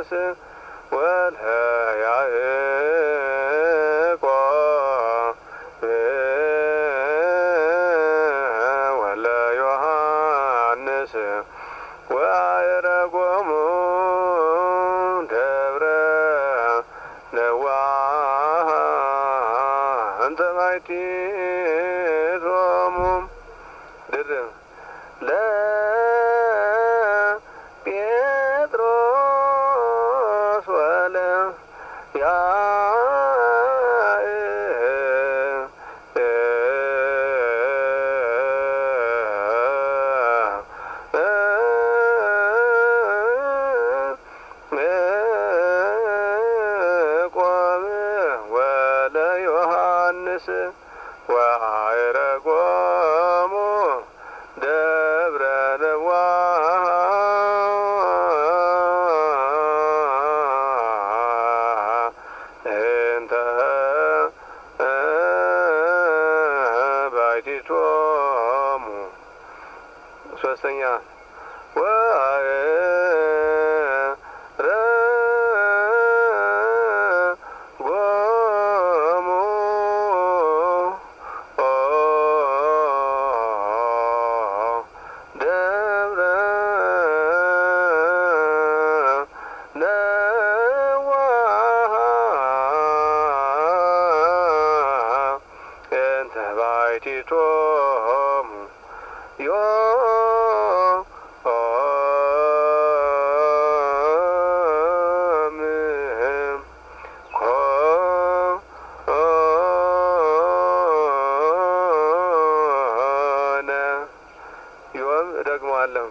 ማቴዎስ ወለያዕቆብ ወለዮሐንስ ወአዕረጎሙ ደብረ ነዋህ እንተ ባሕቲቶሙ ድርብ ለጴጥሮስ ወለያዕቆብ ወለዮሐንስ ወአዕረጎሙ ደብረ ነዋህ እንተ ባሕቲቶሙ። ሶስተኛ ወአዕረጎሙ ደብረ ነዋህ እንተ ባሕቲቶሙ ዮም እደግመዋለሁ።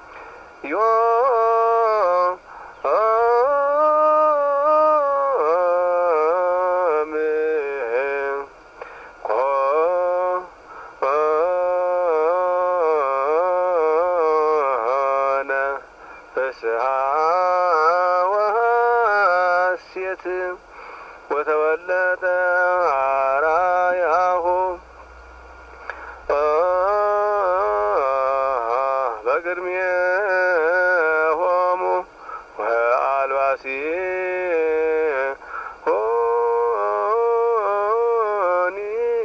ኮነ ፍስሐ ወሐሴት ወተወለደ አርአያሁ በቅድሜሆሙ ወአልባሲሆኒ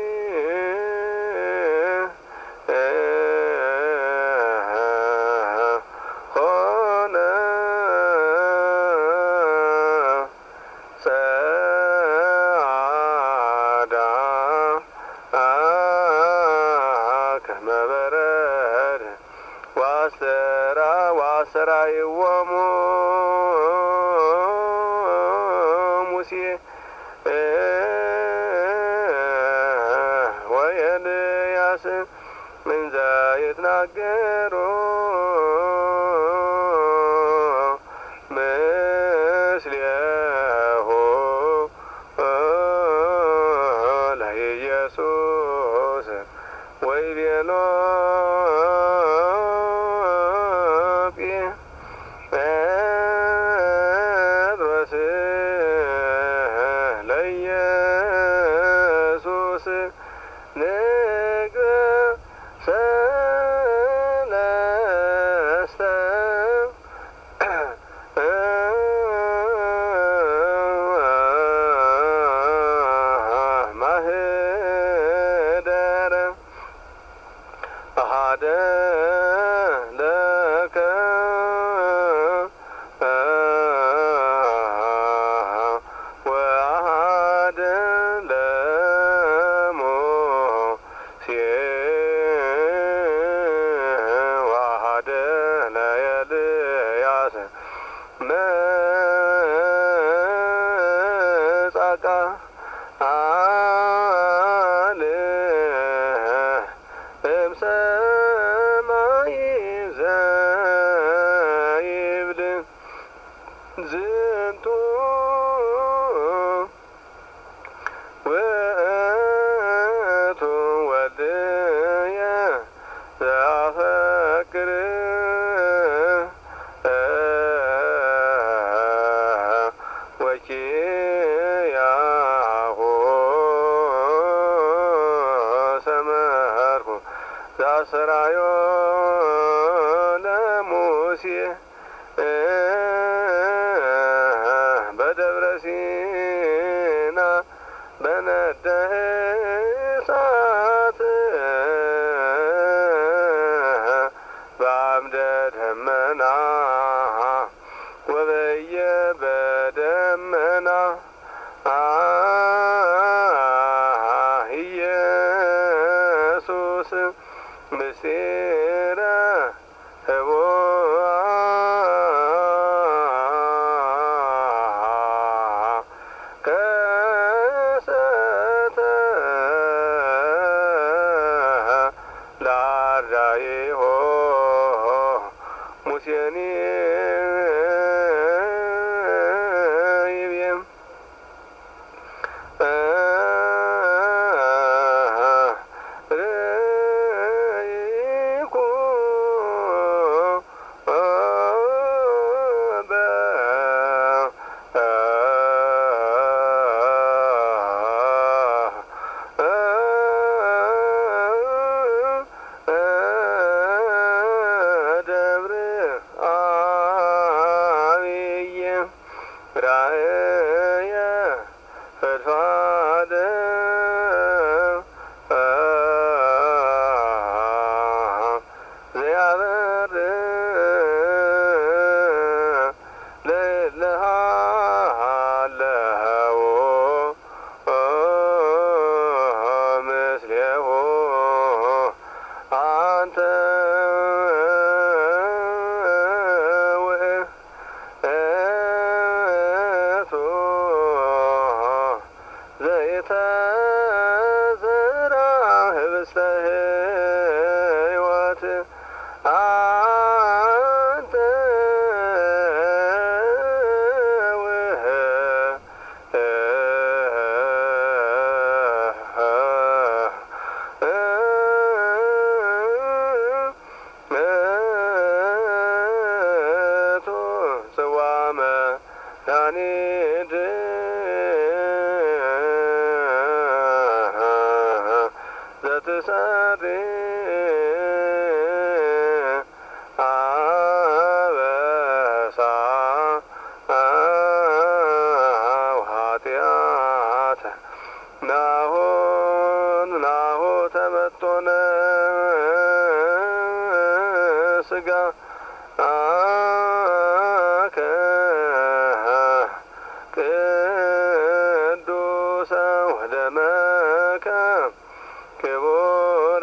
ኮነ ጸዓዳ ከመ በረድ ወአስተርአዮሙ ሙሴ ወኤልያስ እንዘ ይትናገሩ ምስሌሁ ለኢየሱስ ወይቤሎ ጴጥሮስ ለኢየሱስ ንግር ሰለስተ ማህደረ አሐደ ለከ ወአሐደ ለሙሴ ወአሐደ ለኤልያስ መጻቃ አለ እምሰማይ ዘይብል ዝንቱ ውእቱ ወልድየ ዘአፈቅር ወኪያሁ ሰመርኩ ዘአስራዮ ለሙሴ ደመና ወበየበደመና ኢየሱስ ምስጢረ ህቡዕ ከሰተ ለአርዳኢሆ ሙሴኒ ይቤም ርኢኩ ደብረ አብየ ራእየ ፈድፋደ ዘያበር ለለሃለዎ ምስሌሁ አንተ ውእቱ ዘይተዘራ ህብስተ ሕይወት አንተ ውእቱ ጽዋ መድኃኒት ዘትሰሪ አበሳ ወኃጢአተ ናሁ ተመጦነ ሥጋ ቅዱሰ ወደመከ ክቡረ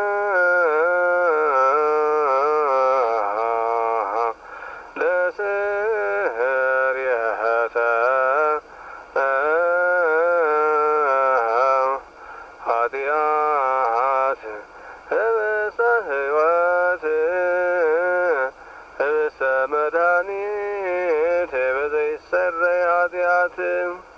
ለስርየተ ኃጢአት ህብስተ ሕይወት ህብስተ መድኃኒት በዘይሰረይ ኃጢአት